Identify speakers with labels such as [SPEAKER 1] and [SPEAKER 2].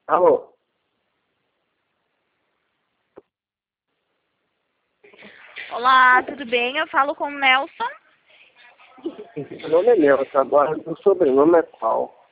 [SPEAKER 1] Alô?
[SPEAKER 2] Olá, tudo bem? Eu falo com o Nelson.
[SPEAKER 1] Meu nome é Nelson, agora o sobrenome é qual?